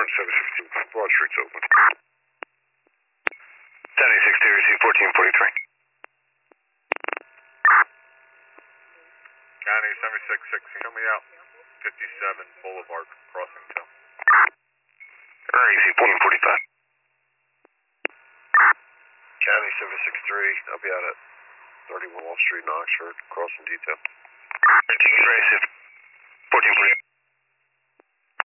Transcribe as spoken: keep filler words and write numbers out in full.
Orange seven sixteen, Broad Street's open. seventy-six two, receive fourteen forty-three. County seventy-six six, show me out. fifty-seven Boulevard, crossing two. Receive fourteen forty-five. County seven six three, I'll be out at thirty-one Wall Street in Oxford, crossing detail. thirteen, receive fourteen forty-five.